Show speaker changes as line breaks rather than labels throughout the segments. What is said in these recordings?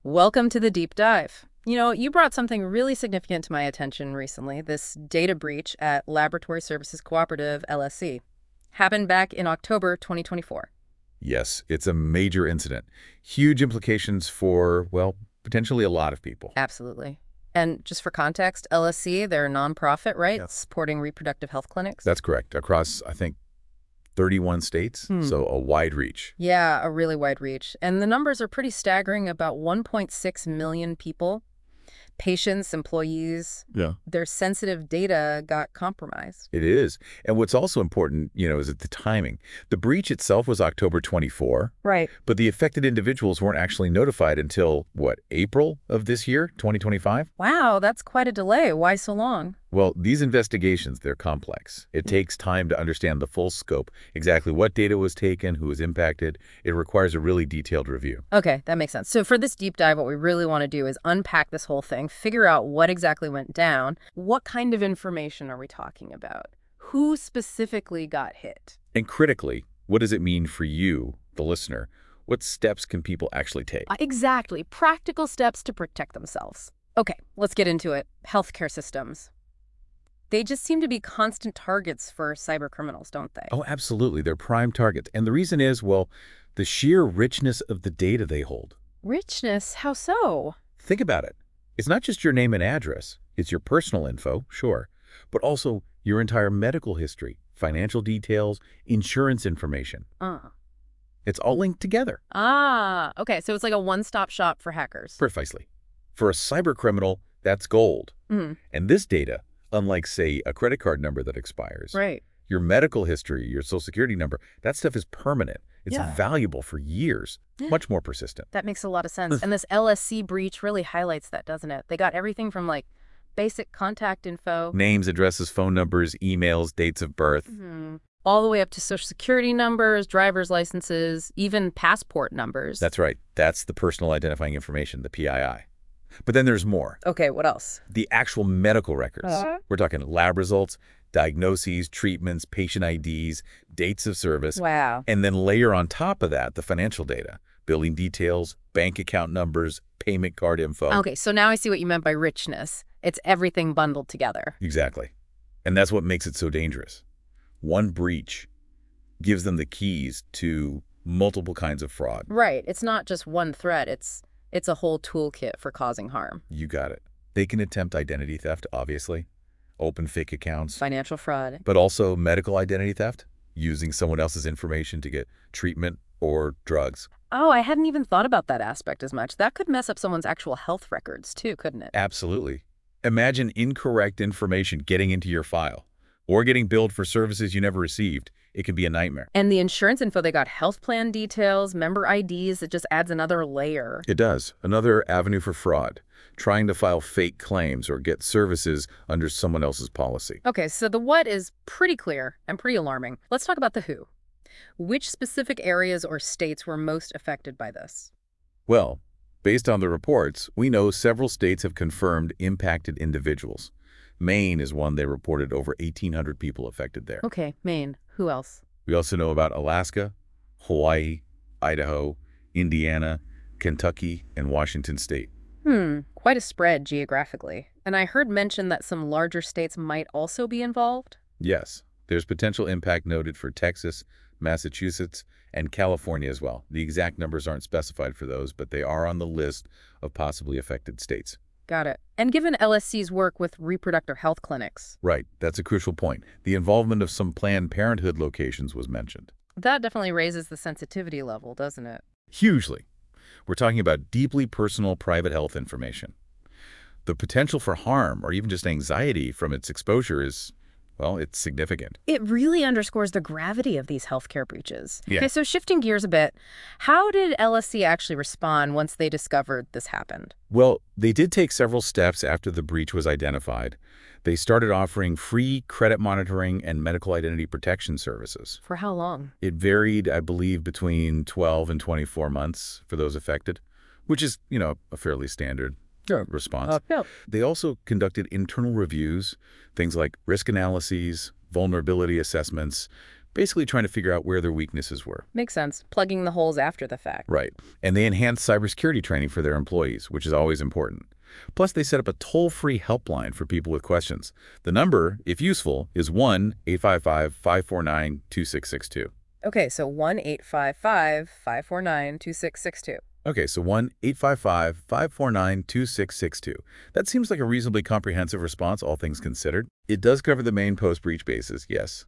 Welcome to the deep dive. You brought something really significant to my attention recently, this data breach at Laboratory Services Cooperative, LSC. Happened back in October 2024.
Yes, it's a major incident. Huge implications for, well, potentially a lot of people.
Absolutely. And just for context, LSC, they're a nonprofit, right?
Yeah.
Supporting reproductive health clinics?
That's correct. Across, I think, 31 states, so a wide reach.
Yeah, a really wide reach. And the numbers are pretty staggering, about 1.6 million people. Patients, employees,
Yeah.
their sensitive data got compromised.
It is. And what's also important, is the timing. The breach itself was October 24,
Right.
but the affected individuals weren't actually notified until, April of this year, 2025?
Wow, that's quite a delay. Why so long?
Well, these investigations, they're complex. It takes time to understand the full scope, exactly what data was taken, who was impacted. It requires a really detailed review.
Okay, that makes sense. So for this deep dive, what we really want to do is unpack this whole thing, figure out what exactly went down. What kind of information are we talking about? Who specifically got hit?
And critically, what does it mean for you, the listener? What steps can people actually take?
Exactly. Practical steps to protect themselves. Okay, let's get into it. Healthcare systems. They just seem to be constant targets for cyber criminals, don't they?
Oh, absolutely. They're prime targets. And the reason is, well, the sheer richness of the data they hold.
Richness? How so?
Think about it. It's not just your name and address. It's your personal info, sure, but also your entire medical history, financial details, insurance information. It's all linked together.
Okay, so it's like a one-stop shop for hackers.
Precisely. For a cyber criminal, that's gold.
Mhm.
And this data, unlike, say, a credit card number that expires,
Right.
your medical history, your social security number, that stuff is permanent. It's
Yeah.
valuable for years,
Yeah.
much more persistent.
That makes a lot of sense. And this LSC breach really highlights that, doesn't it? They got everything from basic contact info
Names, addresses, phone numbers, emails, dates of birth.
all the way up to social security numbers, driver's licenses, even passport numbers.
That's right. That's the personal identifying information, the PII. But then there's more.
Okay, what else?
The actual medical records. We're talking lab results, diagnoses, treatments, patient IDs, dates of service.
Wow.
And then layer on top of that the financial data, billing details, bank account numbers, payment card info.
Okay, so now I see what you meant by richness. It's everything bundled together.
Exactly. And that's what makes it so dangerous. One breach gives them the keys to multiple kinds of fraud.
Right. It's not just one threat. It's a whole toolkit for causing harm.
You got it. They can attempt identity theft, obviously, open fake accounts,
Financial fraud.
but also medical identity theft, using someone else's information to get treatment or drugs.
Oh, I hadn't even thought about that aspect as much. That could mess up someone's actual health records too, couldn't it?
Absolutely. Imagine incorrect information getting into your file or getting billed for services you never received. It can be a nightmare.
And the insurance info, they got health plan details, member IDs. It just adds another layer.
It does. Another avenue for fraud, trying to file fake claims or get services under someone else's policy.
Okay, so the what is pretty clear and pretty alarming. Let's talk about the who. Which specific areas or states were most affected by this?
Well, based on the reports, we know several states have confirmed impacted individuals. Maine is one. They reported over 1,800 people affected there.
Okay, Maine. Who else?
We also know about Alaska, Hawaii, Idaho, Indiana, Kentucky, and Washington State.
Quite a spread geographically. And I heard mention that some larger states might also be involved.
Yes, there's potential impact noted for Texas, Massachusetts, and California as well. The exact numbers aren't specified for those, but they are on the list of possibly affected states.
Got it. And given LSC's work with reproductive health clinics,
Right, that's a crucial point. The involvement of some Planned Parenthood locations was mentioned.
that definitely raises the sensitivity level, doesn't it?
Hugely. We're talking about deeply personal private health information. The potential for harm or even just anxiety from its exposure is, well, it's significant.
It really underscores the gravity of these healthcare breaches.
Yeah.
Okay, so shifting gears a bit, how did LSC actually respond once they discovered this happened?
Well, they did take several steps after the breach was identified. They started offering free credit monitoring and medical identity protection services.
For how long?
It varied, I believe, between 12 and 24 months for those affected, which is, a fairly standard response.
No.
They also conducted internal reviews, things like risk analyses, vulnerability assessments, basically trying to figure out where their weaknesses were.
Makes sense. Plugging the holes after the fact.
Right. And they enhanced cybersecurity training for their employees, which is always important. Plus, they set up a toll-free helpline for people with questions. The number, if useful, is 1-855-549-2662.
Okay, so 1-855-549-2662.
Okay, so 1-855-549-2662. That seems like a reasonably comprehensive response, all things considered. It does cover the main post-breach bases, yes.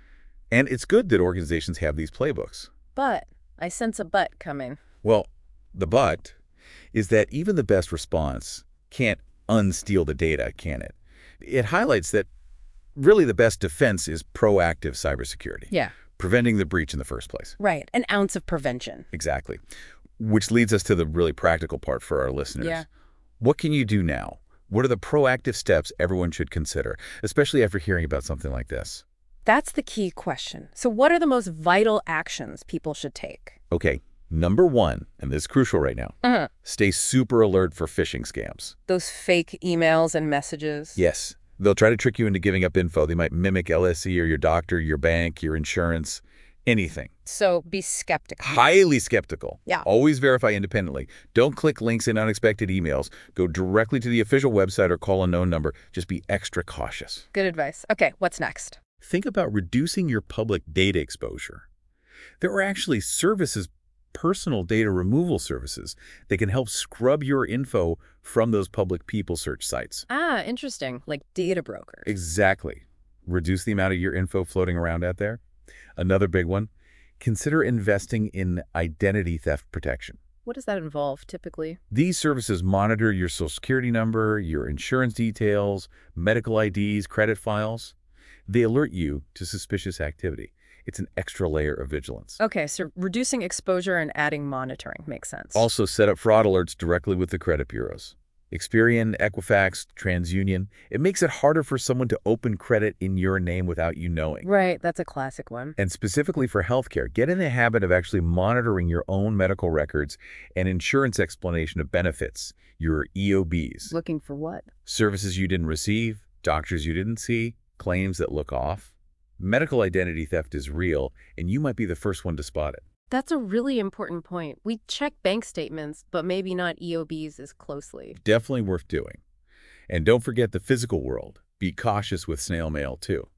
And it's good that organizations have these playbooks.
But I sense a but coming.
Well, the but is that even the best response can't unsteal the data, can it? It highlights that really the best defense is proactive cybersecurity.
Yeah.
Preventing the breach in the first place.
Right. An ounce of prevention.
Exactly. Which leads us to the really practical part for our listeners.
Yeah.
What can you do now? What are the proactive steps everyone should consider, especially after hearing about something like this?
That's the key question. So what are the most vital actions people should take?
Okay, number one, and this is crucial right now, stay super alert for phishing scams.
Those fake emails and messages.
Yes, they'll try to trick you into giving up info. They might mimic LSE or your doctor, your bank, your insurance, anything.
So be skeptical.
Highly skeptical.
Yeah.
Always verify independently. Don't click links in unexpected emails. Go directly to the official website or call a known number. Just be extra cautious.
Good advice. Okay, what's next?
Think about reducing your public data exposure. There are actually services, personal data removal services, that can help scrub your info from those public people search sites.
Ah, interesting. Like data brokers.
Exactly. Reduce the amount of your info floating around out there. Another big one, consider investing in identity theft protection.
What does that involve, typically?
These services monitor your social security number, your insurance details, medical IDs, credit files. They alert you to suspicious activity. It's an extra layer of vigilance.
Okay, so reducing exposure and adding monitoring makes sense.
Also set up fraud alerts directly with the credit bureaus. Experian, Equifax, TransUnion. It makes it harder for someone to open credit in your name without you knowing.
Right, that's a classic one.
And specifically for healthcare, get in the habit of actually monitoring your own medical records and insurance explanation of benefits, your EOBs.
Looking for what?
Services you didn't receive, doctors you didn't see, claims that look off. Medical identity theft is real, and you might be the first one to spot it.
That's a really important point. We check bank statements, but maybe not EOBs as closely.
Definitely worth doing. And don't forget the physical world. Be cautious with snail mail, too.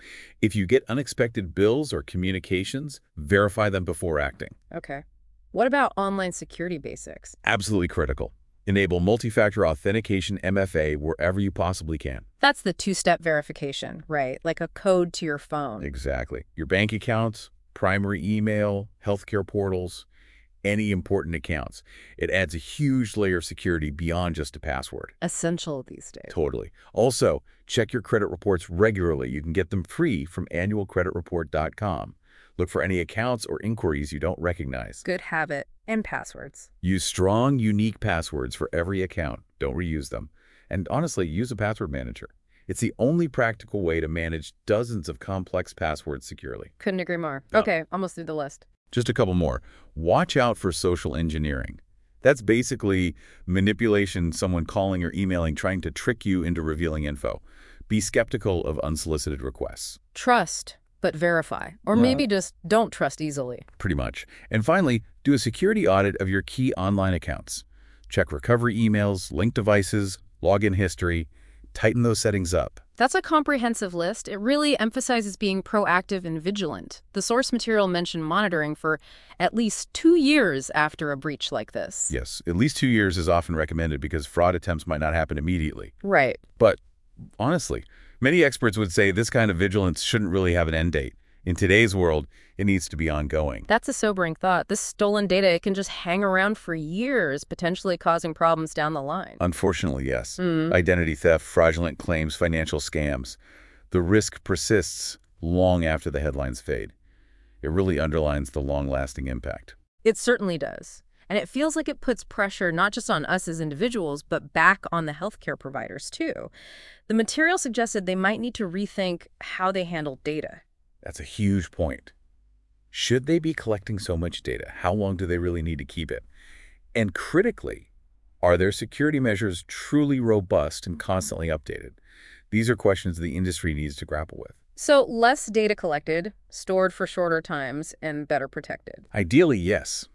If you get unexpected bills or communications, verify them before acting.
Okay. What about online security basics?
Absolutely critical. Enable multi-factor authentication MFA wherever you possibly can.
That's the two-step verification, right? Like a code to your phone.
Exactly. Your bank accounts, primary email, healthcare portals, any important accounts. It adds a huge layer of security beyond just a password.
Essential these days.
Totally. Also, check your credit reports regularly. You can get them free from annualcreditreport.com. Look for any accounts or inquiries you don't recognize.
Good habit. And passwords.
Use strong, unique passwords for every account. Don't reuse them. And honestly, use a password manager. It's the only practical way to manage dozens of complex passwords securely.
Couldn't agree more.
No.
Okay, almost through the list.
Just a couple more. Watch out for social engineering. That's basically manipulation, someone calling or emailing, trying to trick you into revealing info. Be skeptical of unsolicited requests.
Trust, but verify. Or maybe just don't trust easily.
Pretty much. And finally, do a security audit of your key online accounts. Check recovery emails, linked devices, login history. Tighten those settings up.
That's a comprehensive list. It really emphasizes being proactive and vigilant. The source material mentioned monitoring for at least 2 years after a breach like this.
Yes, at least 2 years is often recommended because fraud attempts might not happen immediately.
Right.
But honestly, many experts would say this kind of vigilance shouldn't really have an end date. In today's world, it needs to be ongoing.
That's a sobering thought. This stolen data, it can just hang around for years, potentially causing problems down the line.
Unfortunately, yes. Identity theft, fraudulent claims, financial scams. The risk persists long after the headlines fade. It really underlines the long-lasting impact.
It certainly does. And it feels like it puts pressure not just on us as individuals, but back on the healthcare providers, too. The material suggested they might need to rethink how they handle data.
That's a huge point. Should they be collecting so much data? How long do they really need to keep it? And critically, are their security measures truly robust and constantly updated? These are questions the industry needs to grapple with.
So less data collected, stored for shorter times, and better protected.
Ideally, yes.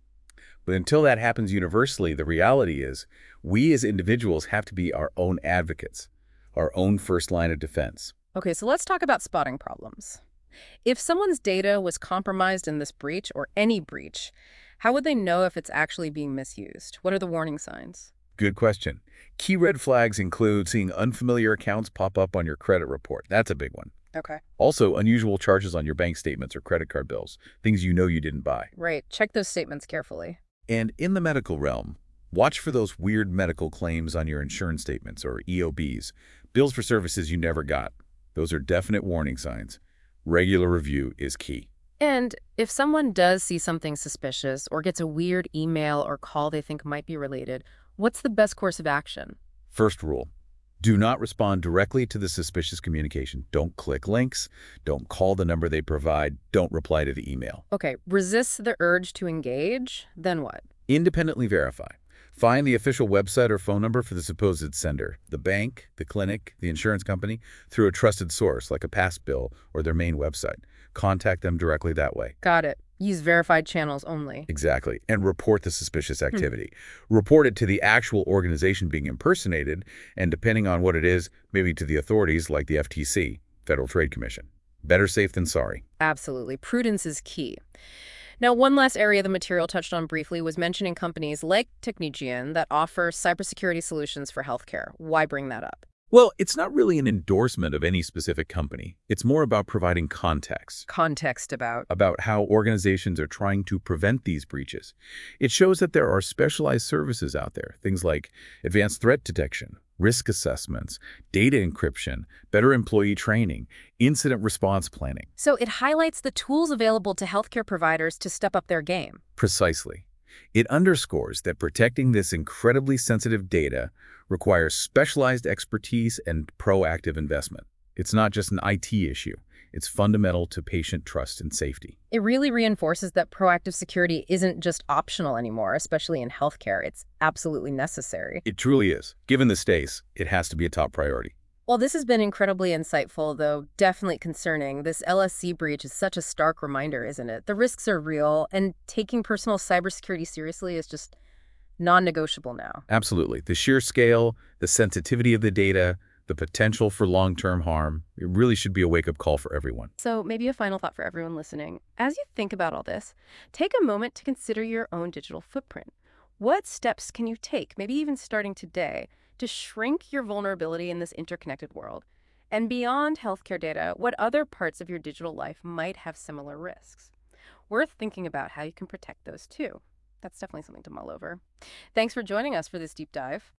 But until that happens universally, the reality is we as individuals have to be our own advocates, our own first line of defense.
Okay, so let's talk about spotting problems. If someone's data was compromised in this breach or any breach, how would they know if it's actually being misused? What are the warning signs?
Good question. Key red flags include seeing unfamiliar accounts pop up on your credit report. That's a big one.
Okay.
Also, unusual charges on your bank statements or credit card bills, things you know you didn't buy.
Right. Check those statements carefully.
And in the medical realm, watch for those weird medical claims on your insurance statements or EOBs, bills for services you never got. Those are definite warning signs. Regular review is key.
And if someone does see something suspicious or gets a weird email or call they think might be related, what's the best course of action?
First rule, do not respond directly to the suspicious communication. Don't click links. Don't call the number they provide. Don't reply to the email.
Okay, resist the urge to engage, then what?
Independently verify. Find the official website or phone number for the supposed sender, the bank, the clinic, the insurance company, through a trusted source like a past bill or their main website. Contact them directly that way.
Got it. Use verified channels only.
Exactly. And report the suspicious activity. Report it to the actual organization being impersonated, and depending on what it is, maybe to the authorities like the FTC, Federal Trade Commission. Better safe than sorry.
Absolutely. Prudence is key. Now, one last area the material touched on briefly was mentioning companies like Technigian that offer cybersecurity solutions for healthcare. Why bring that up?
Well, it's not really an endorsement of any specific company. It's more about providing context
Context
about how organizations are trying to prevent these breaches. It shows that there are specialized services out there, things like advanced threat detection, risk assessments, data encryption, better employee training, incident response planning.
So it highlights the tools available to healthcare providers to step up their game.
Precisely. It underscores that protecting this incredibly sensitive data requires specialized expertise and proactive investment. It's not just an IT issue. It's fundamental to patient trust and safety.
It really reinforces that proactive security isn't just optional anymore, especially in healthcare. It's absolutely necessary.
It truly is. Given the stakes, it has to be a top priority.
Well, this has been incredibly insightful, though definitely concerning. This LSC breach is such a stark reminder, isn't it? The risks are real, and taking personal cybersecurity seriously is just non-negotiable now.
Absolutely. The sheer scale, the sensitivity of the data, the potential for long-term harm, it really should be a wake-up call for everyone.
So maybe a final thought for everyone listening. As you think about all this, take a moment to consider your own digital footprint. What steps can you take, maybe even starting today, to shrink your vulnerability in this interconnected world? And beyond healthcare data, what other parts of your digital life might have similar risks? Worth thinking about how you can protect those too. That's definitely something to mull over. Thanks for joining us for this deep dive.